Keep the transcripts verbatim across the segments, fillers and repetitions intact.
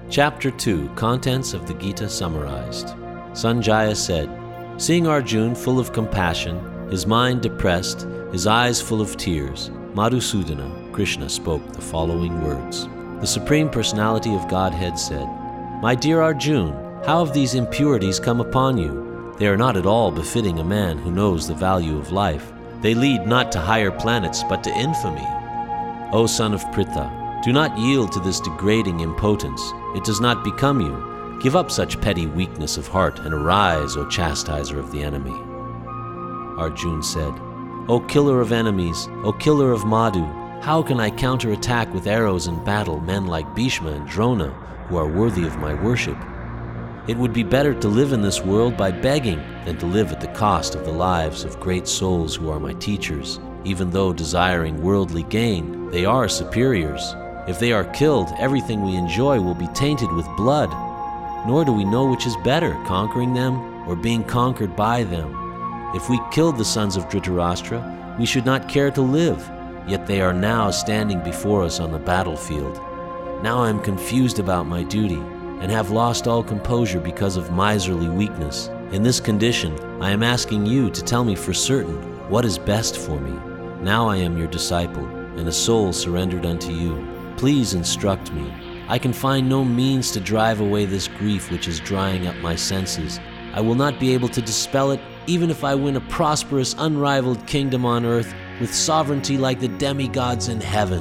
Chapter two, Contents of the Gita Summarized. Sanjaya said, seeing Arjuna full of compassion, his mind depressed, his eyes full of tears, Madhusudana, Krishna, spoke the following words. The Supreme Personality of Godhead said, My dear Arjuna, how have these impurities come upon you? They are not at all befitting a man who knows the value of life. They lead not to higher planets, but to infamy. O son of Pritha, do not yield to this degrading impotence. It does not become you. Give up such petty weakness of heart and arise, O chastiser of the enemy. Arjuna said, O killer of enemies, O killer of Madhu, how can I counterattack with arrows in battle men like Bhishma and Drona, who are worthy of my worship? It would be better to live in this world by begging than to live at the cost of the lives of great souls who are my teachers. Even though desiring worldly gain, they are superiors. If they are killed, everything we enjoy will be tainted with blood. Nor do we know which is better, conquering them or being conquered by them. If we killed the sons of Dhritarashtra, we should not care to live, yet they are now standing before us on the battlefield. Now I am confused about my duty, and have lost all composure because of miserly weakness. In this condition, I am asking you to tell me for certain what is best for me. Now I am your disciple, and a soul surrendered unto you. Please instruct me. I can find no means to drive away this grief which is drying up my senses. I will not be able to dispel it, even if I win a prosperous, unrivaled kingdom on earth, with sovereignty like the demigods in heaven.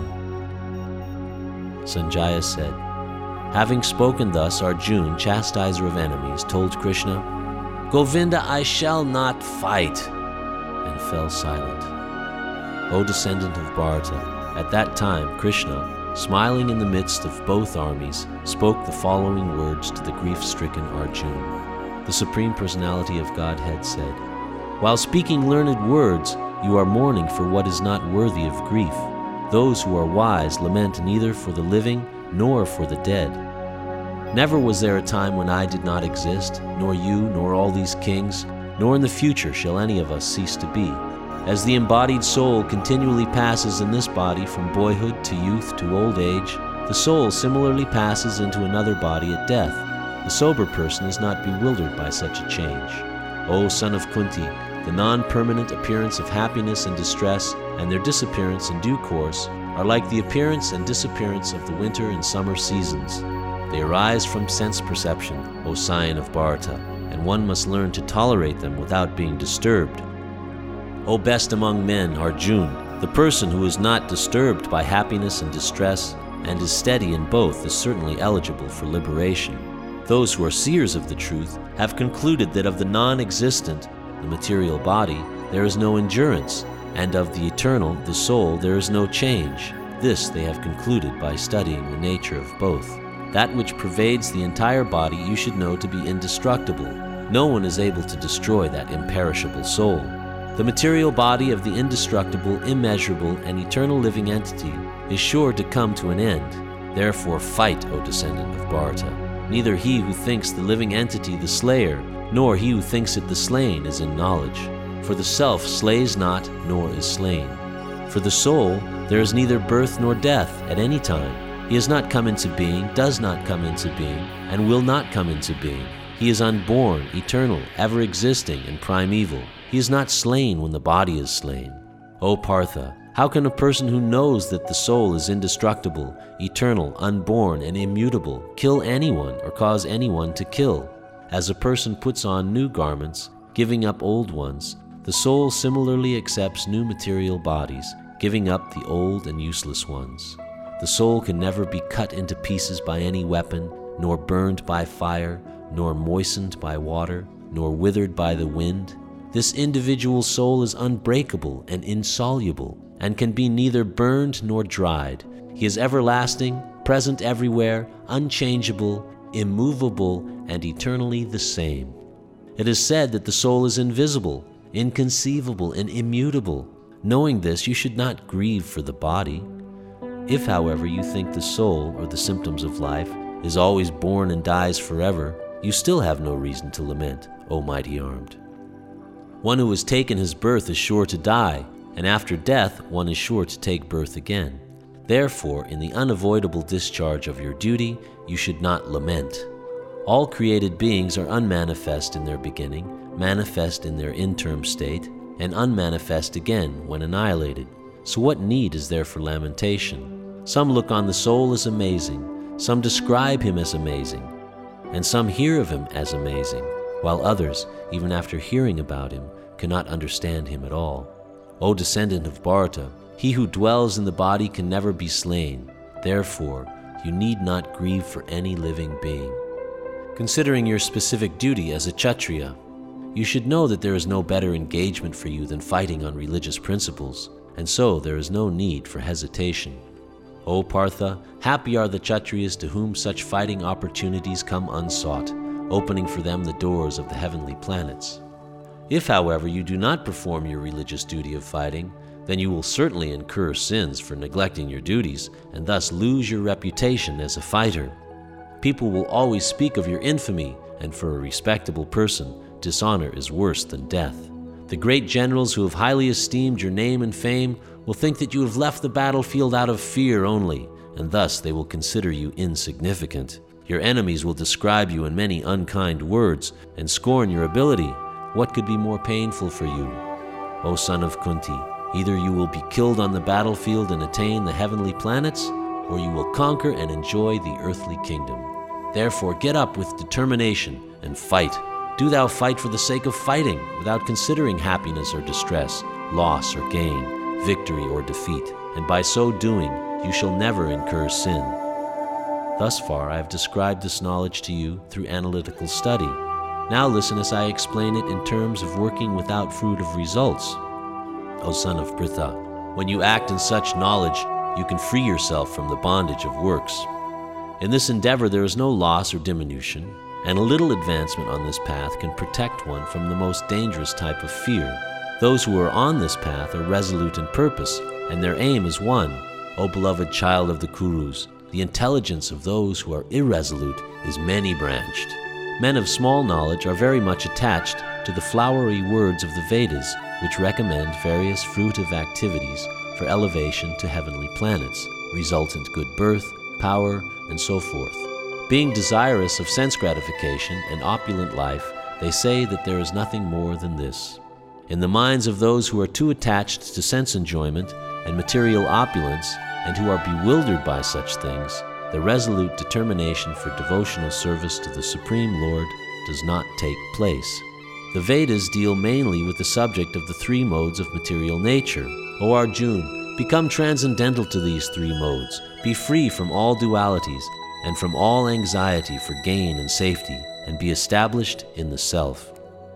Sanjaya said, having spoken thus, Arjuna, chastiser of enemies, told Krishna, Govinda, I shall not fight, and fell silent. O descendant of Bharata, at that time Krishna, smiling in the midst of both armies, spoke the following words to the grief-stricken Arjuna. The Supreme Personality of Godhead said, while speaking learned words, you are mourning for what is not worthy of grief. Those who are wise lament neither for the living nor for the dead. Never was there a time when I did not exist, nor you, nor all these kings, nor in the future shall any of us cease to be. As the embodied soul continually passes in this body from boyhood to youth to old age, the soul similarly passes into another body at death. The sober person is not bewildered by such a change. O son of Kunti, the non-permanent appearance of happiness and distress, and their disappearance in due course, are like the appearance and disappearance of the winter and summer seasons. They arise from sense perception, O scion of Bharata, and one must learn to tolerate them without being disturbed. O best among men, Arjuna, the person who is not disturbed by happiness and distress, and is steady in both, is certainly eligible for liberation. Those who are seers of the truth have concluded that of the non-existent, the material body, there is no endurance, and of the eternal, the soul, there is no change. This they have concluded by studying the nature of both. That which pervades the entire body you should know to be indestructible. No one is able to destroy that imperishable soul. The material body of the indestructible, immeasurable, and eternal living entity is sure to come to an end. Therefore fight, O descendant of Bharata. Neither he who thinks the living entity the slayer, nor he who thinks it the slain is in knowledge. For the self slays not, nor is slain. For the soul, there is neither birth nor death at any time. He has not come into being, does not come into being, and will not come into being. He is unborn, eternal, ever-existing, and primeval. He is not slain when the body is slain. O Partha, how can a person who knows that the soul is indestructible, eternal, unborn, and immutable kill anyone or cause anyone to kill? As a person puts on new garments, giving up old ones, the soul similarly accepts new material bodies, giving up the old and useless ones. The soul can never be cut into pieces by any weapon, nor burned by fire, nor moistened by water, nor withered by the wind. This individual soul is unbreakable and insoluble, and can be neither burned nor dried. He is everlasting, present everywhere, unchangeable, immovable, and eternally the same. It is said that the soul is invisible, inconceivable, and immutable. Knowing this, you should not grieve for the body. If, however, you think the soul, or the symptoms of life, is always born and dies forever, you still have no reason to lament, O mighty armed. One who has taken his birth is sure to die, and after death one is sure to take birth again. Therefore, in the unavoidable discharge of your duty, you should not lament. All created beings are unmanifest in their beginning, manifest in their interim state, and unmanifest again when annihilated. So what need is there for lamentation? Some look on the soul as amazing, some describe him as amazing, and some hear of him as amazing, while others, even after hearing about him, cannot understand him at all. O descendant of Bharata, he who dwells in the body can never be slain. Therefore, you need not grieve for any living being. Considering your specific duty as a Kshatriya, you should know that there is no better engagement for you than fighting on religious principles, and so there is no need for hesitation. O Partha, happy are the Kshatriyas to whom such fighting opportunities come unsought, opening for them the doors of the heavenly planets. If, however, you do not perform your religious duty of fighting, then you will certainly incur sins for neglecting your duties and thus lose your reputation as a fighter. People will always speak of your infamy, and for a respectable person, dishonor is worse than death. The great generals who have highly esteemed your name and fame will think that you have left the battlefield out of fear only, and thus they will consider you insignificant. Your enemies will describe you in many unkind words and scorn your ability. What could be more painful for you? O son of Kunti, either you will be killed on the battlefield and attain the heavenly planets, or you will conquer and enjoy the earthly kingdom. Therefore get up with determination and fight. Do thou fight for the sake of fighting, without considering happiness or distress, loss or gain, victory or defeat, and by so doing you shall never incur sin. Thus far I have described this knowledge to you through analytical study. Now listen as I explain it in terms of working without fruit of results. O son of Pritha, when you act in such knowledge, you can free yourself from the bondage of works. In this endeavor there is no loss or diminution, and a little advancement on this path can protect one from the most dangerous type of fear. Those who are on this path are resolute in purpose, and their aim is one. O beloved child of the Kurus, the intelligence of those who are irresolute is many-branched. Men of small knowledge are very much attached to the flowery words of the Vedas, which recommend various fruitive activities for elevation to heavenly planets, resultant good birth, power, and so forth. Being desirous of sense gratification and opulent life, they say that there is nothing more than this. In the minds of those who are too attached to sense enjoyment and material opulence, and who are bewildered by such things, the resolute determination for devotional service to the Supreme Lord does not take place. The Vedas deal mainly with the subject of the three modes of material nature. O Arjuna, become transcendental to these three modes, be free from all dualities, and from all anxiety for gain and safety, and be established in the self.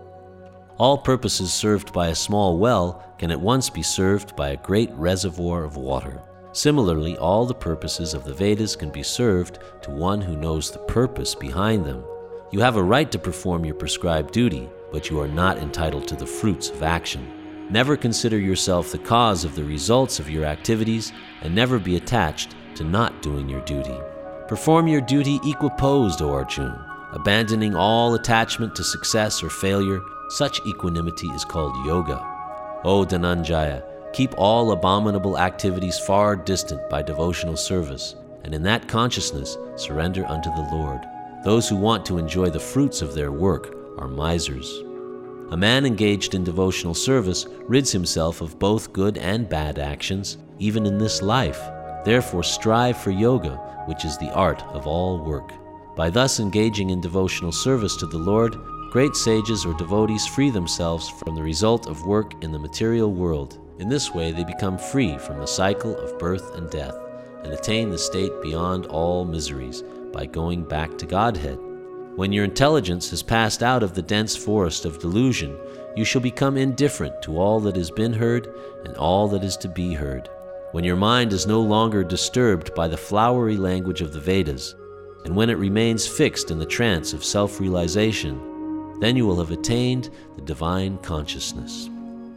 All purposes served by a small well can at once be served by a great reservoir of water. Similarly, all the purposes of the Vedas can be served to one who knows the purpose behind them. You have a right to perform your prescribed duty, but you are not entitled to the fruits of action. Never consider yourself the cause of the results of your activities, and never be attached to not doing your duty. Perform your duty equiposed, O Arjuna, abandoning all attachment to success or failure. Such equanimity is called yoga. O Dhananjaya, keep all abominable activities far distant by devotional service, and in that consciousness surrender unto the Lord. Those who want to enjoy the fruits of their work are misers. A man engaged in devotional service rids himself of both good and bad actions, even in this life. Therefore strive for yoga, which is the art of all work. By thus engaging in devotional service to the Lord, great sages or devotees free themselves from the result of work in the material world. In this way they become free from the cycle of birth and death, and attain the state beyond all miseries by going back to Godhead. When your intelligence has passed out of the dense forest of delusion, you shall become indifferent to all that has been heard and all that is to be heard. When your mind is no longer disturbed by the flowery language of the Vedas, and when it remains fixed in the trance of self-realization, then you will have attained the divine consciousness.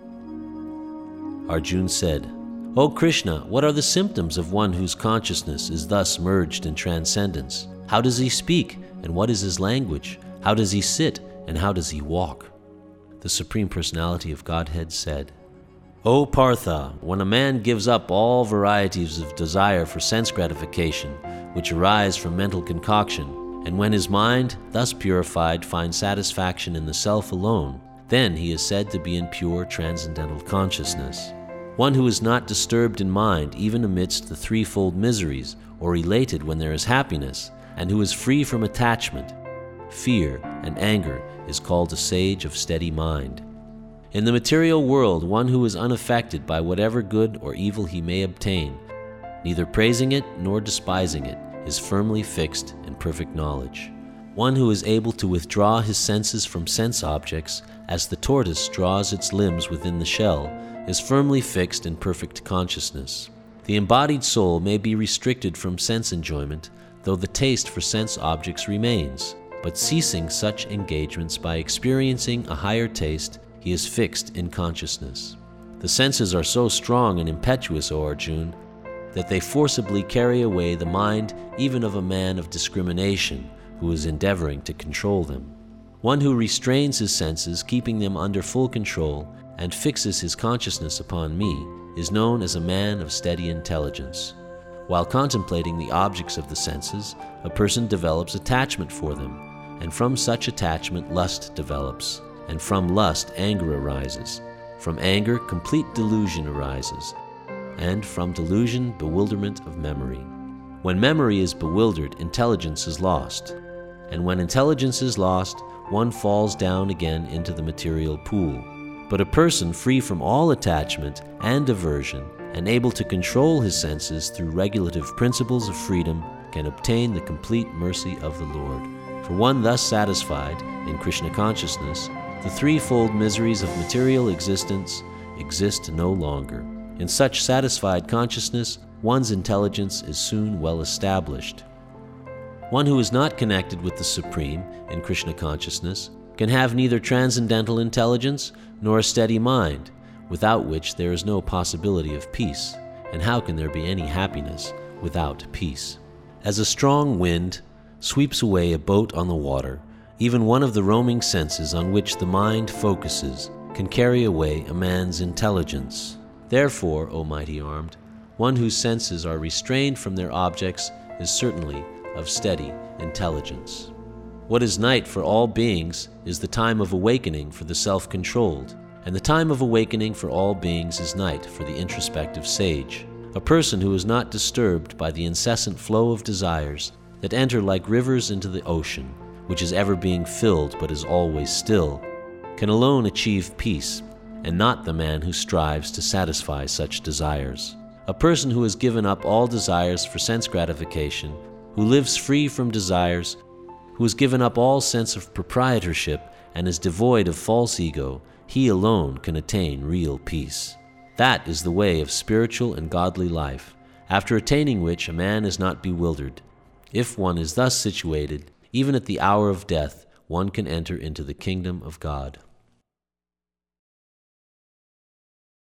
Arjuna said, O Krishna, what are the symptoms of one whose consciousness is thus merged in transcendence? How does he speak, and what is his language? How does he sit, and how does he walk? The Supreme Personality of Godhead said, O Partha, when a man gives up all varieties of desire for sense gratification, which arise from mental concoction, and when his mind, thus purified, finds satisfaction in the self alone, then he is said to be in pure transcendental consciousness. One who is not disturbed in mind even amidst the threefold miseries, or elated when there is happiness, and who is free from attachment, fear, and anger, is called a sage of steady mind. In the material world, one who is unaffected by whatever good or evil he may obtain, neither praising it nor despising it, is firmly fixed in perfect knowledge. One who is able to withdraw his senses from sense objects, as the tortoise draws its limbs within the shell, is firmly fixed in perfect consciousness. The embodied soul may be restricted from sense enjoyment, though the taste for sense objects remains, but ceasing such engagements by experiencing a higher taste, he is fixed in consciousness. The senses are so strong and impetuous, O Arjuna, that they forcibly carry away the mind even of a man of discrimination who is endeavoring to control them. One who restrains his senses, keeping them under full control, and fixes his consciousness upon me, is known as a man of steady intelligence. While contemplating the objects of the senses, a person develops attachment for them, and from such attachment lust develops, and from lust anger arises. From anger complete delusion arises, and from delusion bewilderment of memory. When memory is bewildered, intelligence is lost, and when intelligence is lost, one falls down again into the material pool. But a person free from all attachment and aversion, and able to control his senses through regulative principles of freedom, can obtain the complete mercy of the Lord. For one thus satisfied in Krishna consciousness, the threefold miseries of material existence exist no longer. In such satisfied consciousness, one's intelligence is soon well established. One who is not connected with the Supreme in Krishna consciousness can have neither transcendental intelligence nor a steady mind, without which there is no possibility of peace. And how can there be any happiness without peace? As a strong wind sweeps away a boat on the water, even one of the roaming senses on which the mind focuses can carry away a man's intelligence. Therefore, O mighty armed, one whose senses are restrained from their objects is certainly of steady intelligence. What is night for all beings is the time of awakening for the self-controlled, and the time of awakening for all beings is night for the introspective sage. A person who is not disturbed by the incessant flow of desires that enter like rivers into the ocean, which is ever being filled but is always still, can alone achieve peace, and not the man who strives to satisfy such desires. A person who has given up all desires for sense gratification, who lives free from desires, who has given up all sense of proprietorship and is devoid of false ego, he alone can attain real peace. That is the way of spiritual and godly life, after attaining which a man is not bewildered. If one is thus situated, even at the hour of death, one can enter into the kingdom of God.